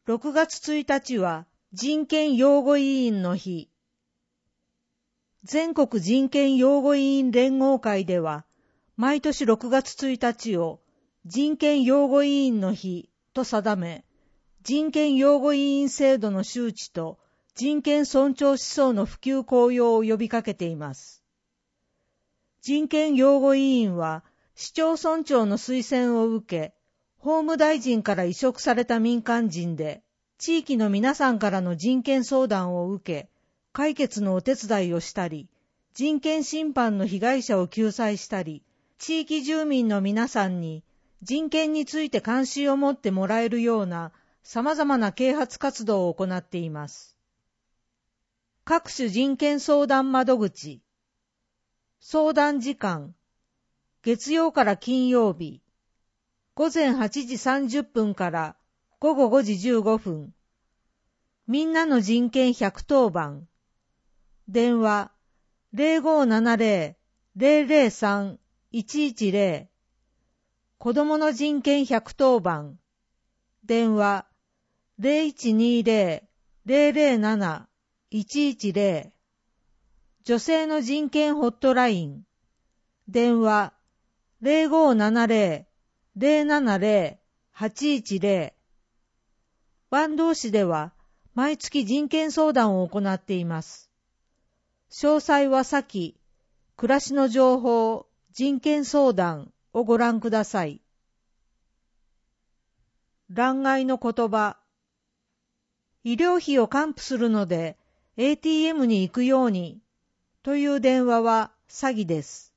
6月1日は人権擁護委員の日。全国人権擁護委員連合会では、毎年6月1日を人権擁護委員の日と定め、人権擁護委員制度の周知と人権尊重思想の普及効用を呼びかけています。人権擁護委員は、市町村長の推薦を受け、法務大臣から委嘱された民間人で、地域の皆さんからの人権相談を受け、解決のお手伝いをしたり、人権侵犯の被害者を救済したり、地域住民の皆さんに人権について関心を持ってもらえるような様々な啓発活動を行っています。各種人権相談窓口、相談時間、月曜から金曜日、午前8時30分から午後5時15分、みんなの人権110番、電話 0570-003-110、子どもの人権110番、電話 0120-007-110、女性の人権ホットライン、電話 0570-070-810。坂東市では毎月人権相談を行っています。詳細は先、暮らしの情報、人権相談をご覧ください。欄外の言葉。医療費を還付するので ATM に行くようにという電話は詐欺です。